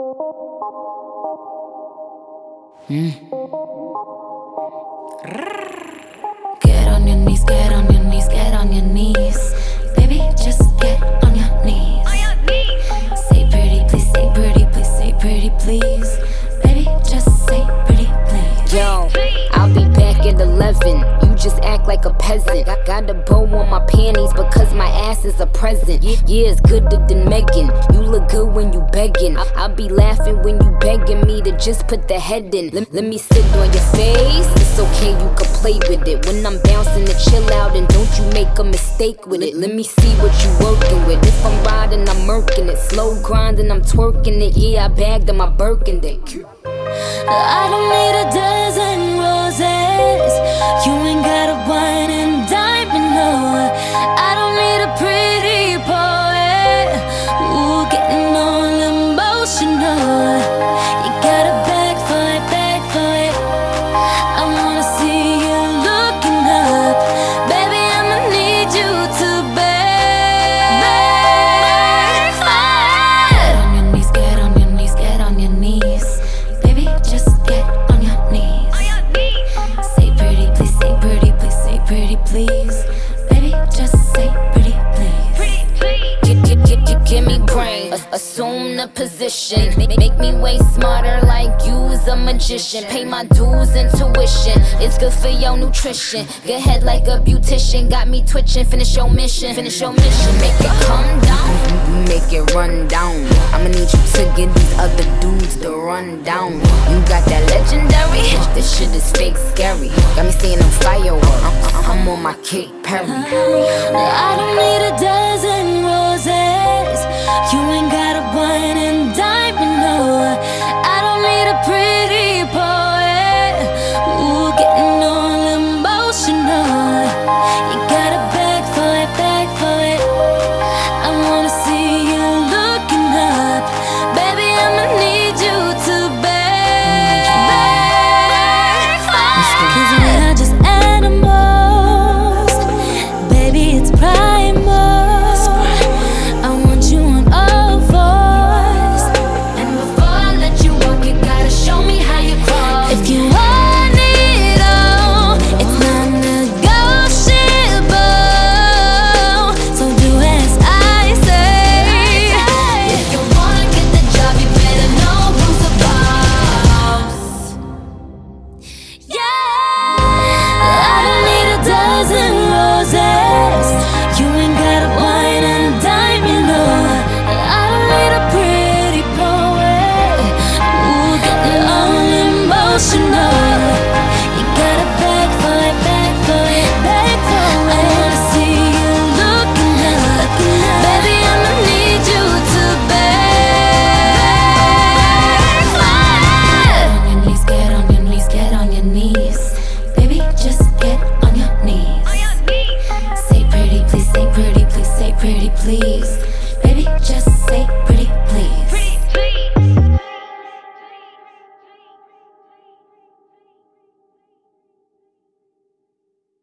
Get on your knees, get on your knees, get on your knees. Baby, just get on your knees. Say pretty, please, say pretty, please, say pretty, please. Baby, just say pretty, please. Yo, I'll be back at 11. You just act like a peasant. Got a bow on my panties because my ass is a present. Yeah, it's gooder than Megan. You look good when you begging. I'll be laughing when you begging me to just put the head in. Let me sit on your face. It's okay, you can play with it. When I'm bouncing to chill out, and don't you make a mistake with it. Let me see what you working with. If I'm riding, I'm murking it. Slow grinding, I'm twerking it. Yeah, I bagged on my Birkin dick. I don't need a dozen roses. You ain't got a wine and dime, no. I don't need a pretty poet. Ooh, getting all emotional. You gotta back for it. I wanna see you looking up. Baby, I'ma need you to back for it. Get on your knees, get on your knees, get on your knees. Baby, just get on your knees. Say pretty, please, say pretty, please, say pretty, please. Baby, just say pretty, please. Give me brain, assume the position. Make me way smarter like you's a magician. Pay my dues and tuition, it's good for your nutrition. Get head like a beautician, got me twitching. Finish your mission, make it come down, you make it run down. I'ma need you to get these other dudes to run down. You got that legendary, this shit is fake scary. Got me seeing them fireworks, I'm on my Kate Perry. I don't need a dozen